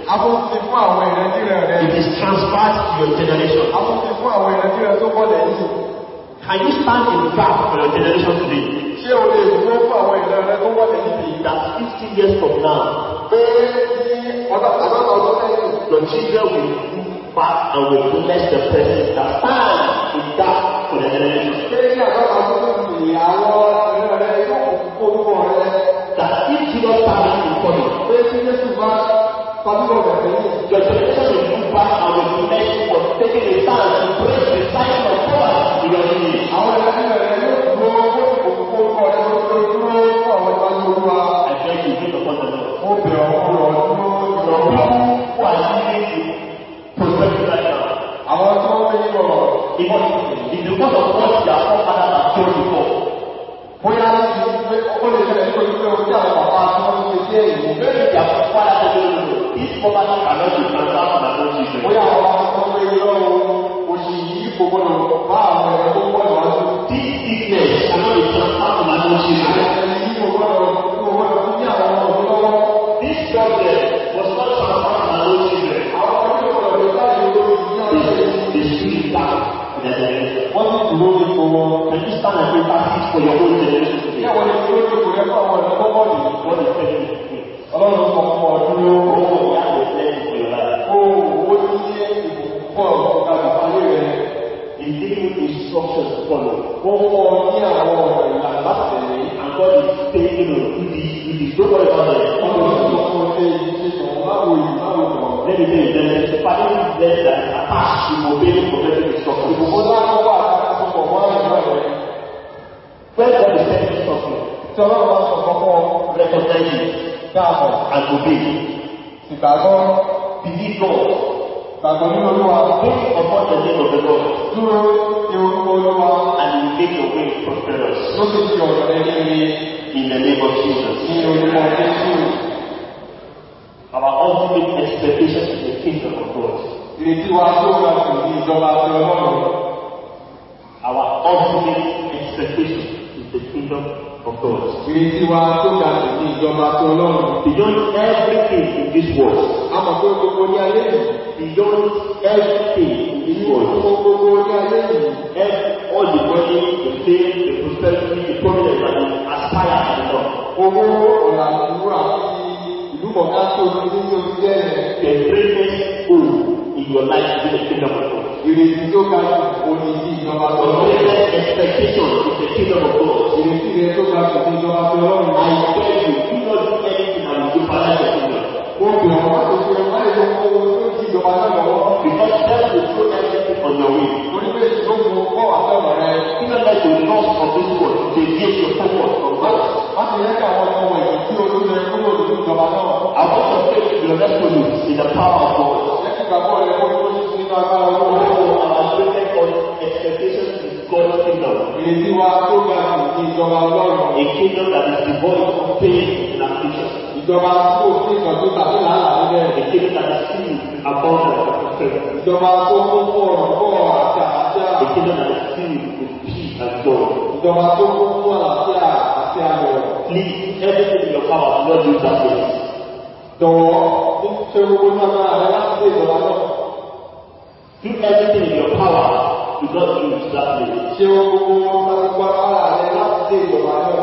Afúnṣe fún àwọn ìrẹ́jìrẹ́ rẹ̀. It is transferred to your generation. Afúnṣe fún àwọn ìrẹ́jìrẹ́ tó bọ́ lẹ́yìn. Can you stand in the gap for your generation today? Ṣé o lè dúró fún àwọn ìrẹ́jìrẹ́ tó bọ́ lẹ́yìn? That 50 years from now, Pé ní àgbàtà ọdún lẹ́yìn. your children will look back and will bless the person that stand in the gap for the generation. Ṣé ní àgbàtà ọdún lẹ́yìn àwọn ìrẹ́jìrẹ́ yóò kó orúkọ rẹ̀? That if Jesus stands in front of you, Pé tí Jésù bá pàdúrà rẹ̀ lẹ́yìn. your generation will look back and will bless you for taking a stand to break the cycle of power in your lineage. Àwọn ìrẹ́jìrẹ́ rẹ̀ yóò dúró fún orúkọ rẹ̀ lórí dúró fún àwọn ìwájú olúwa. I thank you, give the front of you. Ó bẹ̀rẹ̀ ọ̀pọ̀lọ̀ dúró Some people who are living in prosperity right now, àwọn tó ń rí ọ̀rọ̀. even it's because of what their forefathers have told before. Bóyá láti pé ó lè ṣẹlẹ̀ nítorí pé ojú àwọn bàbá tí wọ́n ti ṣe èyí. Maybe their forefathers told them, this poverty cannot be transferred to my own children. Bóyá àwọn bàbá tó ń rí lọ́wọ́ òṣì yìí kò gbọdọ̀ bá àwọn ẹ̀rọ tó pọ̀ lọ́wọ́. This sickness cannot be transferred to my own children. Ẹni yìí kò gbọdọ̀ fún ní àwọn ọmọ lọ́wọ́. This problem was not transferred to my own children. Àwọn ọmọ tó gbọdọ̀ lè bá ìlú They should be back in their generation. wọ́n ti dúró ní ipò wọn. Can you stand and say practice for your own generation today? Yẹ́wọ̀n ni dúró ní ipò rẹ̀ fún àwọn ẹ̀rọ tó pọ̀ jù. What is telling you? Ọlọ́run sọ fún ọ dúró. Oh, you have a blessing for your life. Ó ní ìbùkún pọ̀ ọ̀gá ayé rẹ̀. He's giving you instructions to follow. Ó fọ́ ní àwọn ọ̀rọ̀ ìlànà láti tẹ̀lé. And God is saying, you know, do this, don't worry about it. Ọlọ́run sọ fún ọ pé ìṣètò báwo yìí báwo lọ. Let me tell you, there is a particular blessing that is attached to obeying prophetic instructions. Ìbùkún láti wà àkókò wọ́n ìjọ rẹ̀. When God is telling you something, Tí ọlọ́run bá sọ kọ́kọ́ recognize it dáàbọ̀ and obey. ìgbàgbọ́ Believe God. gbàgbọ́ nínú olúwa Think upon the name of the Lord, dúró ní orúkọ olúwa and you will make your way prosperous. ló sì fi ọ̀rọ̀ rẹ̀ ní rí In the name of Jesus. ní orúkọ Jésù. Our ultimate expectation is the kingdom of God. Ìrètí wa tó ga jù ní ìjọba ti ọlọ́run. Our ultimate expectation is the kingdom of God. Ìrètí wa tó ga jù ní ìjọba ti ọlọ́run. Beyond everything in this world, A mọ̀ pé gbogbo ní ayé yìí. beyond everything in this world, Gbogbo ní ayé yìí. all the money, the fame, the prosperity, the prominence that we aspire to become, Owó ọ̀rọ̀ àdúrà àti ìlú mọ̀ká tó ní ní orí jẹ́ the greatest goal in your life is the kingdom of God. ìrètí tó ga jù ó ní sí ìjọba ti Your ọlọ́run. greatest expectation is the kingdom of God. Ìrètí rẹ̀ tó ga jù ní ìjọba ti ọlọ́run. I tell you, do not do anything that will jeopardize your kingdom. Ó bẹ̀rẹ̀ wá tó ṣe wá lè lọ́wọ́ owó tó ti ìjọba náà lọ́wọ́. Because God will throw everything on your way. Torí pé ìṣòro kọ́ àtọ̀rọ̀ rẹ̀. Even like the loss of this world, they give your focus from God. Má ti yẹ kí àwọn ọmọ ẹ̀yìn tí olóṣèlú ẹ̀ kúrò nínú ìjọba náà. I want to take your resolute in the power of God. Ẹ ti gbàgbọ́ rẹ̀ kó tó ní sínú agbára owó. Our greatest expectation is God's kingdom. Ìrètí wa tó ga jù ní ìjọba ọlọ́run. A kingdom that is devoid of pain and affliction. Ìjọba tí kò sí ìtọ́jú tàbí làálàá níbẹ̀. A kingdom that is filled with abundance of prosperity. Ìjọba tó kún fún ọ̀rọ̀ kọ́ àti àlàáfíà. A kingdom that is filled with peace and joy. Ìjọba tó kún fún àlàáfíà àti ayọ̀. Please, everything in your power, do not use that place. Jọ̀wọ́ ní ṣe gbogbo ní agbára rẹ láti dé ìjọba náà. Do everything in your power, do not use that place. Ṣe gbogbo láti agbára rẹ láti dé ìjọba náà.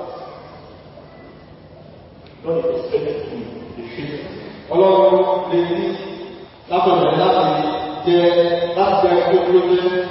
God is expecting you to shift. Ọlọ́run lè ní látọ̀rọ̀ láti jẹ ẹgbẹ́ olóṣèlú.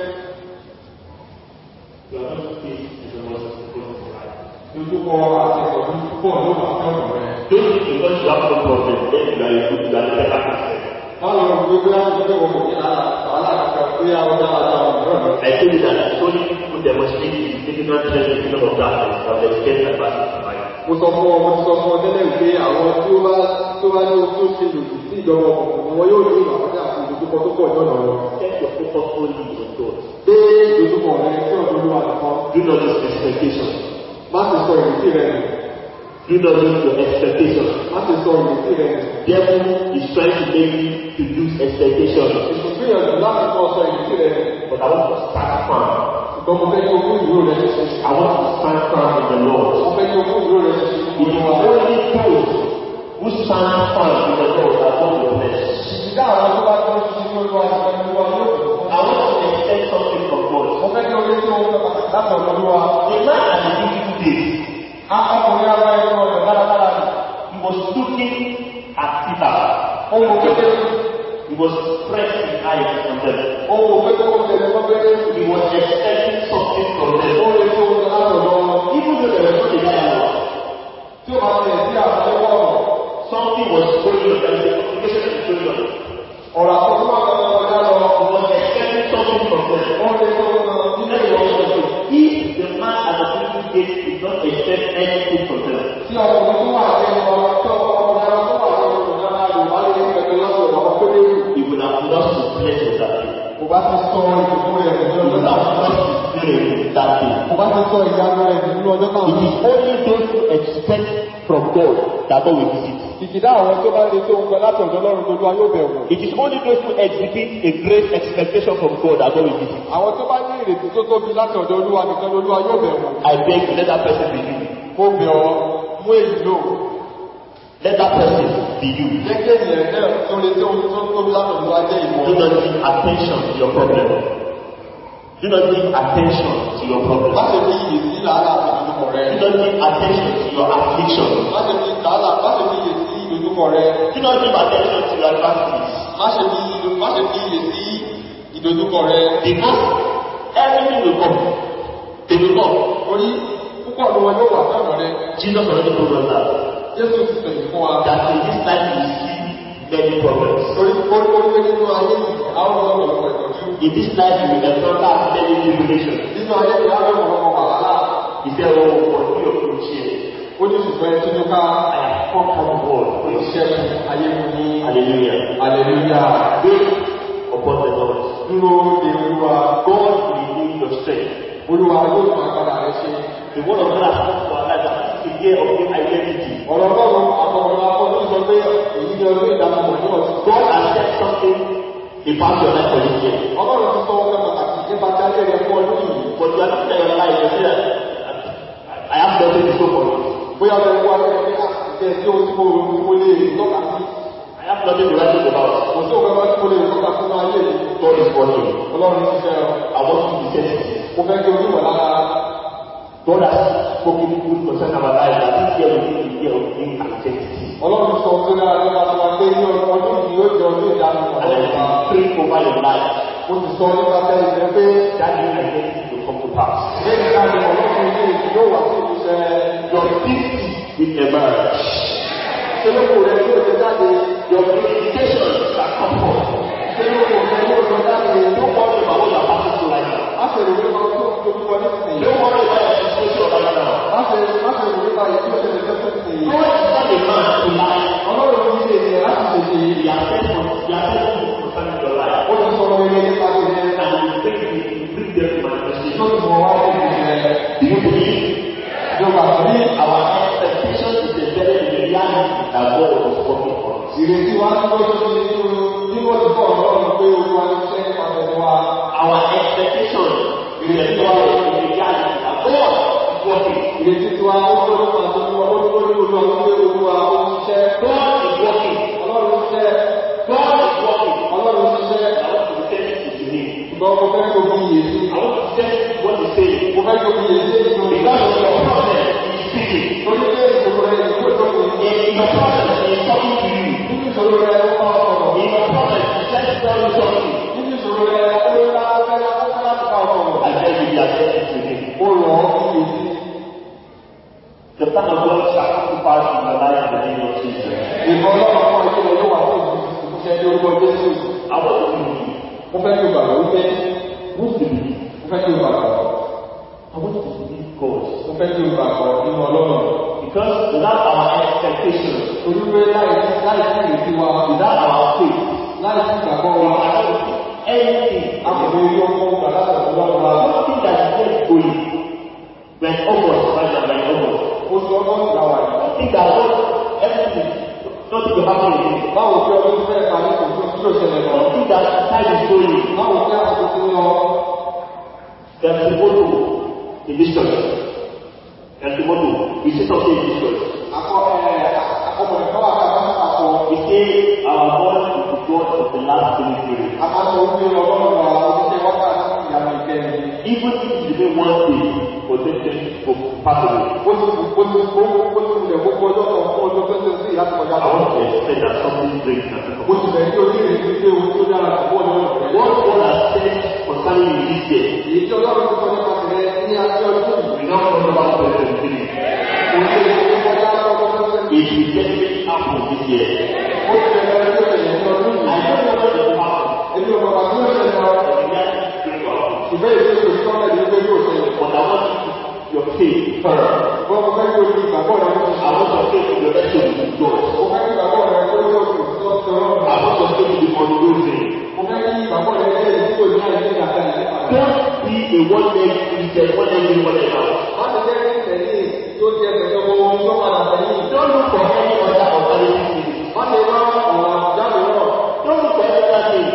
You are not faced with the most important right. Lójúkọ àti ọ̀dún púpọ̀ ló wà fẹ́ràn rẹ̀. Don't think because you have no problem, then you are a good, you are the better person. Báwo ni gbogbo láti jẹ́ wọ́n mọ̀ ní aláàkàkà pé àwọn dáadáa ọ̀rọ̀ I tell you that it's only people demonstrating the significant trend in the kingdom of darkness that they get advantage of life. mo sọ fún ọ tẹ́lẹ̀ pé àwọn tí ó bá ní ohun tó ṣe lòdì sí ìjọba ọkùnrin wọn yóò ní ìwàkọ́jà àti ìdójúkọ tó pọ̀ ìjọ́nà wọn. Set your focus only on God. Dé ìdójúkọ rẹ sí ọ̀dọ̀ olúwa nìkan. Do not lose expectation. Má ti sọ ìrètí rẹ nù. Do not lose your expectation. Má ti sọ ìrètí rẹ nù. Devil is trying to make you to lose expectation. Ìgbìyànjú láti kọ́ sọ ìrètí rẹ nù. But I want to stand firm. Ṣùgbọ́n mo fẹ́ kí o fún ìdúró rẹ ṣe. I want to stand firm in the Lord. Mo fẹ́ kí o fún ìdúró rẹ ṣe. It is only good who stand firm in the Lord are going to bless. Ìdá àwọn tó bá tó ṣe ní olúwa ní olúwa yóò bẹ̀rẹ̀. I want to expect something from God. Mo fẹ́ kí orí tó ń fẹ́ pàtàkì láti ọ̀dọ̀ olúwa. The man at the difficult days, Ọkùnrin ara ẹ̀rọ ọ̀dọ̀ dáradára ni. he was looking at Peter. Ohun kékeré. He was pressing his eyes on them. Ohun kékeré ó tẹ̀lé lọ́gbẹ́rẹ́. He was expecting something from them. Ó lè tó oúnjẹ láti ọ̀dọ̀ wọn. Even though there was not a dialogue, Tí ó máa tẹ̀ sí àwọn ẹgbẹ́ ọ̀rọ̀. something was going on. There was a communication that was going on. Ọ̀rọ̀ àkọ́kọ́ máa tẹ̀lé ọjà lọ. He was expecting something from them. Ó lè tó oúnjẹ nílé ìwọ̀n. If the man at the difficult days did not expect anything from them, Tí ọkùnrin tó wà ní ọ̀rọ̀ tó ọkùnrin tó wà ní ọ̀rọ̀ náà lò wá lè ní pẹ̀lú lọ́sọ̀ ọ̀rọ̀ pé he would have lost his pleasure that day. kò bá ti sọ ìdìbò rẹ̀ nínú He ọjọ́ would náà. have lost his spirit that day. Kò bá ti sọ ìyanu rẹ̀ nínú ọjọ́ náà. It is only those who expect from God that God will visit. Ìkìdá àwọn tó bá lè tó ń gbẹ láti ọ̀dọ̀ Ọlọ́run tó lúwa yóò bẹ̀rù. It is only those who exhibit a great expectation from God that God will visit. Àwọn tó bá ní ìrètí tó tóbi láti ọ̀dọ̀ Olúwa nìkan lolúwa yóò bẹ̀rù. I beg you, let that person be you. Mo bẹ̀ ọ́ mú èyí lò. Let that person be you. Gẹ́gẹ́ ìyẹn náà tó lè tó tóbi láti ọ̀dọ̀ ajé ìwọ̀n. Do not give attention to your problem. Do not give attention to your problem. Má ṣe fi iyè sí làálàá àti ìdojúkọ rẹ. Do not give attention to your affliction. Má ṣe fi iyè sí ìdojúkọ rẹ. Do not give attention to your adversities. Má ṣe fi iyè sí ìdojúkọ rẹ. Because everything will come. They will come. Orí púpọ̀ ló wọn yóò wà sọ́nà rẹ. Jesus already told us that. Jésù ti sọ̀yìn fún wa. That in this life you see many problems. Orí pé nínú ayé yìí, àwọn ọlọ́pàá ìtọ́jú. In this life you will encounter many tribulations. Nínú ayé yìí, àwọn ọlọ́pàá wàhálà. He said, oh, for you of your cheer. Ó ní ṣùgbọ́n ẹtí ní ká I have conquered the world. ìṣẹ́gun ayé mi ní Hallelujah. Hallelujah. Wait upon the Lord. Dúró de Olúwa. God will renew your strength. Olúwa yóò máa padà rẹ ṣe. The word of God has come to our life that is a year of new identity. Ọ̀rọ̀ Ọlọ́run àtọ̀rọ̀ akọ́ni sọ pé èyí ni ọdún ìdánimọ̀ ní ọ̀sán. God has said something about your life for this year. Ọlọ́run ti sọ ọ̀rọ̀ pàtàkì nípa jáde rẹ̀ fún ọdún yìí. But you are looking at your life and say that I have nothing to show for you. Bóyá ọ̀rẹ́ wá lẹ́yìn ní àtìkẹ́ tí ó ti mo lè tọ́ka sí. I have nothing to write about. Kò sí òwe wá tí mo lè tọ́ka sínú ayé yìí. God is working. Ọlọ́run ti fẹ́ ọ. I want you to be sensitive. Mo fẹ́ kí onímọ̀ lára. God has spoken good concerning our life that this year will be the year of new identity. Ọlọ́run sọ pé lára nípa tí wọ́n gbé ní ọdún yìí yóò jẹ ọdún ìdánimọ̀. And then pray over your life. Ó ti sọ nípa tẹ́lẹ̀ jẹ́ pé That new identity will come to pass. lẹ́yìn ìdánimọ̀ ọlọ́run ilé ìdí yóò wà sí ìṣẹ́. Your peace will emerge. Ṣélókò rẹ̀ yóò ṣe jáde. Your communication shall come forth. Ṣélókò rẹ̀ yóò ṣe jáde. Don't worry about what you are passing through right now. Má ṣe rò nípa tó tóbi nísìnyí. Don't worry about your situation right now. Má ṣe rò nípa ìdí òṣèlú tó tóbi nísìnyí. God is not a man to lie. Ọlọ́run ní ṣe ìṣẹ́ láti ṣèṣe. He has said something concerning your life. Ó ti sọ̀rọ̀ ilé nípa ti rẹ̀. And he will bring them to manifestation. Tó ti mọ̀ wá sí ìṣẹ́. Do you believe? Yorùbá sí Our expectation is a very reality that God is working for us. ìrètí wa tí wọ́n tó ti ní wọ́n ti kọ́ ọlọ́run pé olúwa ní ṣẹ́ nípasẹ̀ wa. Our expectation is a reality that God is working. Ìrètí tí wa ó tó nípa tó ní wọ́n tó ní olúwa pé olúwa ó ń ṣiṣẹ́. God is working. Ọlọ́run ṣiṣẹ́. God is working. Ọlọ́run ṣiṣẹ́. I want to tell you to me. Ṣùgbọ́n mo fẹ́ kó bí iye sí. I want to tell you what to say. Mo fẹ́ kó bí iye sí ìṣòro. Because of your problem is speaking. Torí pé ìṣòro rẹ̀ ìṣòro tó kù. In your problem is talking to you. Nínú ìṣòro rẹ̀ ó máa sọ̀rọ̀. In your problem is just telling you something. Nínú ìṣòro rẹ̀ ó fẹ́ láti ká ọ̀rọ̀. I tell you the address to me. Ó rọ̀ ọ́ bí iye sí. The plan of God shall come to pass in your life in the name of Jesus. Ìbọn ọlọ́run fún ìṣòro yóò wà fún ìṣẹ́ ní orúkọ Jésù. I want to believe. Mo fẹ́ kí o gbàgbọ́ wípé Who's believe? mo fẹ́ kí o gbàgbọ́. I want to believe God. Mo fẹ́ kí o gbàgbọ́ nínú ọlọ́run. Because without our expectations, Torí pé láì sí ìrètí wa, without our faith, láì sí ìgbàgbọ́ we wa, cannot do anything. a kò lè yọ ọkọ̀ gbàgbọ́ ọlọ́run wa. One thing that is very holy, when August, right now, when August, Oṣù ọgbọ́n ti la wà yìí. one thing that God, everything, nothing will happen again. Báwo kí ọdún tó fẹ́ parí kò tó kí ló ṣẹlẹ̀ lọ? One thing that time is going, Báwo kí àkókò tó lọ? there's a motto in this church. There's a motto. We say something in this church. Àkọ́mọ̀ ẹ̀kọ́ àkàkọ́ say our God is the God of the last delivery. Even if you do one day for them to pass away. I want to explain that something great has happened. What God has said concerning you this year, we don't know about the beginning. It will definitely happen this year. I don't know what will happen. But I want your faith firm. I want your faith to be rested with God. I want your faith to be unwavering. Don't be a one-leg Christian, one-leg whatever. Don't look for any other alternative. Don't look for any other thing.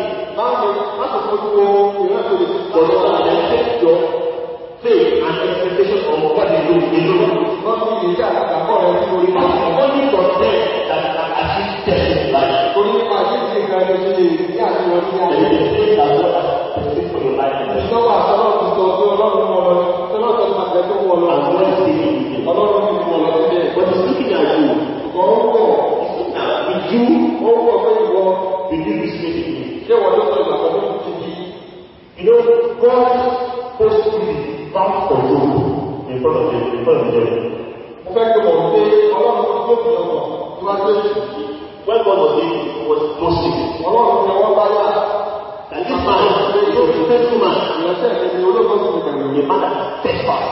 But take your faith and expectation of what they do. Only for them that can achieve testing life. There is a thing that God has tested for your life. And God is taking you. But He's looking at you. He's looking at you. With you this message. You know, God supposed to be bound for you in front of them. When God was Moses, and this man is a faithful man, a man that is steadfast.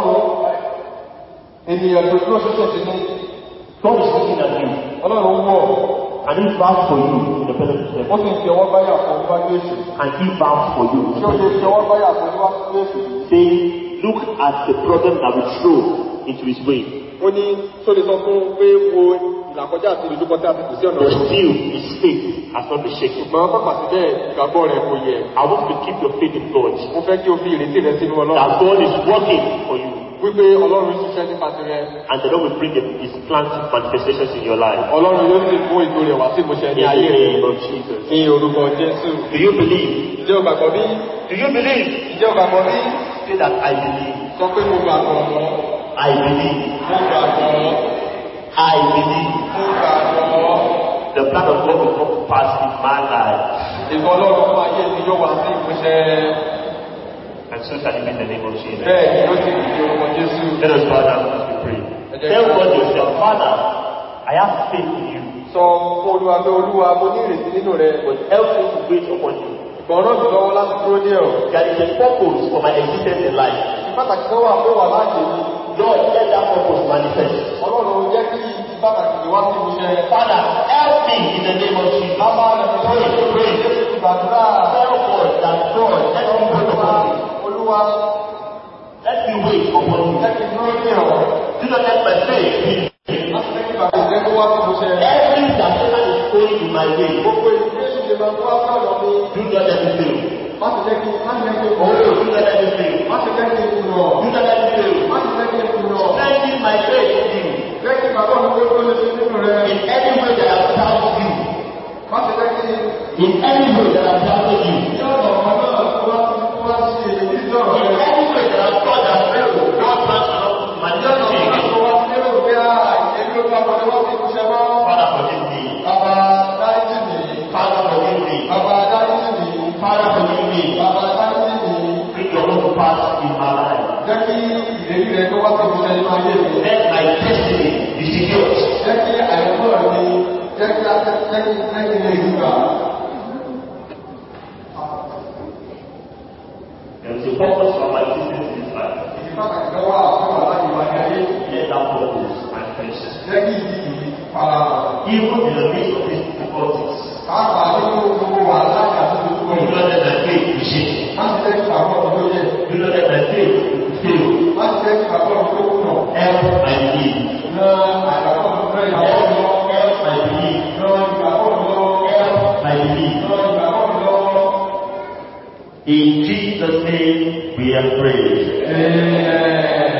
God is looking at you. And he bows for you in the presence of heaven. And he bows for you. Saying, look at the problem that we throw into his way. But still, his faith has not been shaken. I want you to keep your faith in God. That God is working for you. And the Lord will bring his plans and manifestations in your life. In the name of Jesus. Do you believe? Do you believe? Say that I believe. I believe. I believe. The plan of God will come to pass in my life. And so shall it be in the name of Jesus. Let us bow down as we pray. Tell God yourself, Father, I have faith in you. But help me to wait upon you. There is a purpose for my existence in life. Lord, let that purpose manifest. Father, help me in the name of Jesus. Pray. Tell God that God, let me wait upon you. Let me wait upon you. Do not let my faith be. Everything that Satan is going in my way, do not let me fail. Do not let me fail. Strengthen my faith in you. In any way that I've doubted you. In any way that I've doubted you. In any way that I've thought that God plans to manifest. Father, forgive me. Father, forgive me. Father, forgive me. Bring your own path in my life. Let my destiny be secured. There is a purpose for my existence in this life. Let that purpose manifest. Even in the midst of these difficulties, do not let my faith be shaken. Do not let my faith fail. Help my belief. Help my belief. Help my belief. In Jesus' name we have prayed. Amen.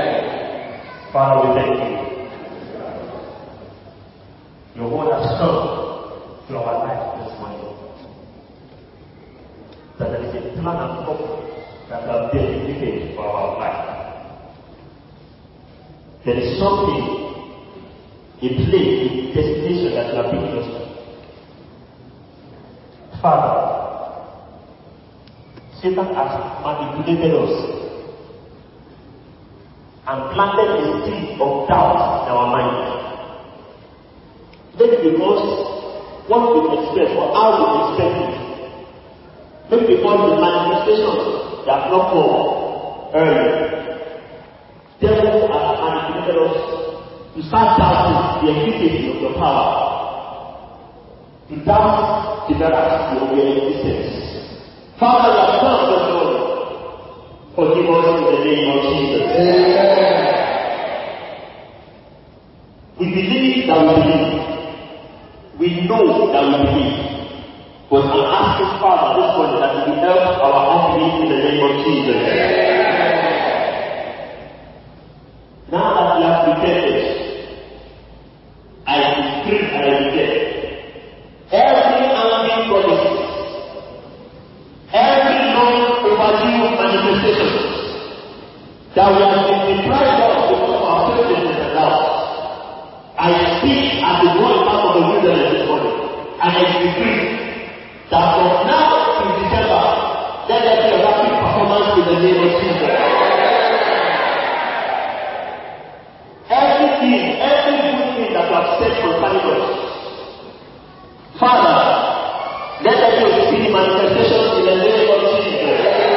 Father, we thank you. Your word has come that there is a plan and purpose that have been dedicated for our life. There is something, a place, a destination that you are bringing us to. Father, Satan has manipulated us and planted a seed of doubt in our mind. Maybe because what we expect or how we expect it. Maybe because the manifestations that not come early. Devil has manipulated us to start doubting the efficacy of your power, to doubt the veracity of your existence. Father, you have come this morning. Forgive us in the name of Jesus. Amen. We believe that we believe. We know that we believe. But I'm asking Father this morning that you help our unbelief in the name of Jesus. Amen. Now that we have repented, I decree and I declare every angry promise, every long overdue manifestation that we have been deprived of because of our faithfulness and doubt, I speak as the going out of the wilderness this morning, and I decree that from now to December, let there be a rapid performance in the name of Jesus. Every good thing that you have said concerning us, Father, let there be a speedy manifestation in the name of Jesus.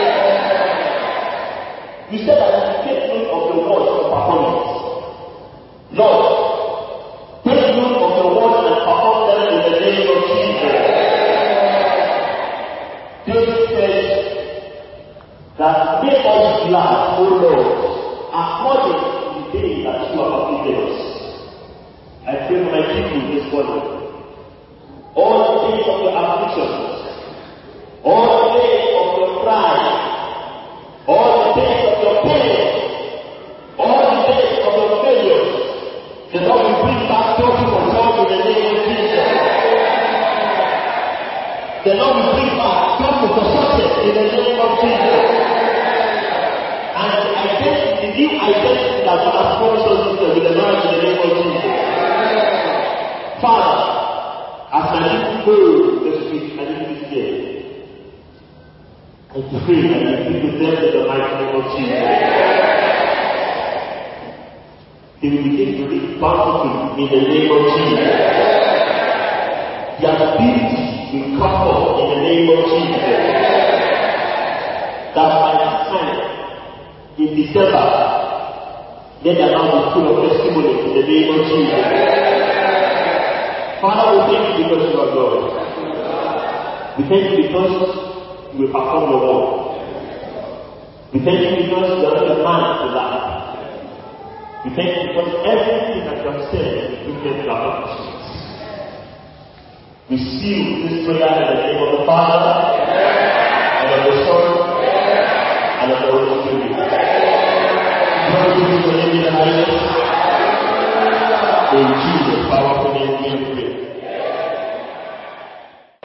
You said that you take note of the word of performance. Lord, take note of the word and perform them in the name of Jesus. David said that make us glad, O Lord, according to the day that you have afflicted us. I pray for my people this morning. All the days of your afflictions, all the days of your pride, all the days of your pain, all the days of your failures, the Lord will bring back double for joy in the name of Jesus. The Lord will bring back double for success in the name of Jesus. And the new identity that God has promised us with the Lord in the name of Jesus. Father, as my people go this week and in this day, I pray that you be with them in the mighty name of Jesus. They will begin to live bountifully in the name of Jesus. Their ability will come forth in the name of Jesus. That by this time, in December, let their mouth be full of testimony in the name of Jesus. Father, we thank you because you are God. We thank you because you will perform your word. We thank you because you are not a man to lie. We thank you because everything that you have said is written in our actions. We seal this prayer in the name of the Father, and of the Son, and of the Holy Spirit. Glory be to the name of the highest. In Jesus' powerful name we pray.